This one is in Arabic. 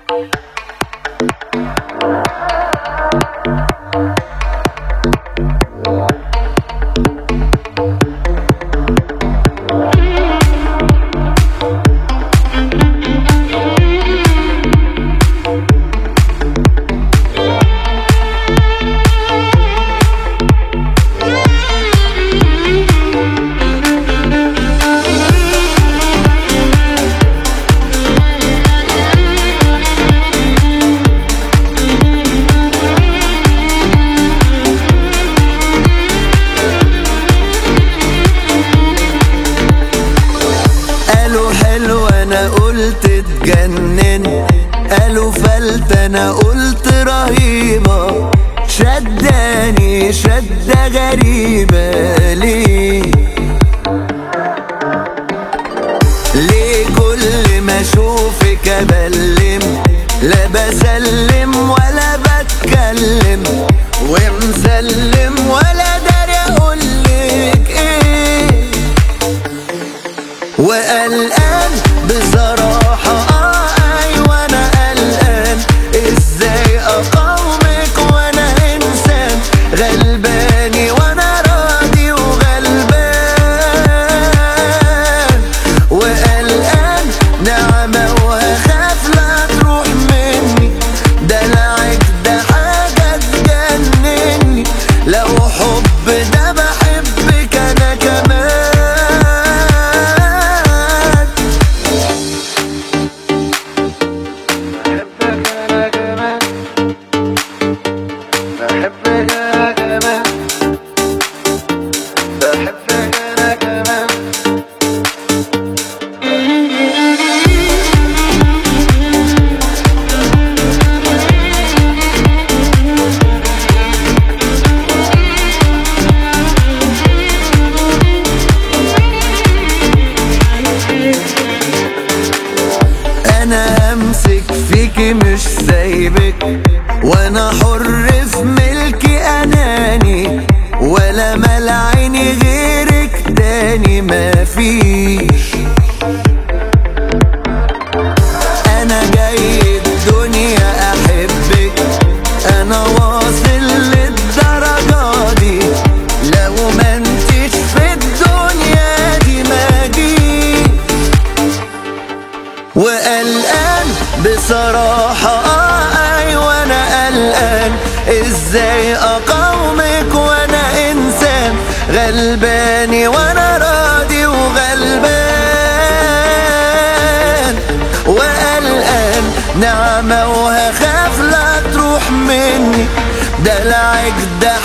انا قلت اتجنن، قالوا فلت انا قلت رهيبة، شداني شدة غريبة. ليه كل ما اشوفك ابلم، لا بسلم ولا بتكلم، ومسلم ولا داري اقولك ايه، وقلقان بصراحة. ايوه انا قلقان، ازاي اقاومك وانا انسان غلباني وانا راضي وغلبان، وقلقان نعمة وهخاف لا تروح مني، دلعك ده حاجة تجنني، لو حب ده بحبك انا كمان. انا همسك فيكي مش سايبك، وانا حر في ملكي اناني، ولا مال عيني غيرك تاني مفيش. انا جاي الدنيا احبك، انا واصل للدرجة دي، لو ما انتش في الدنيا دي ما جيش، وقلقان بصراحة. ايوه انا قلقان، ازاي اقاومك وانا انسان غلباني وانا راضي وغلبان، وقلقان نعمة وهخاف لا تروح مني، دلعك ده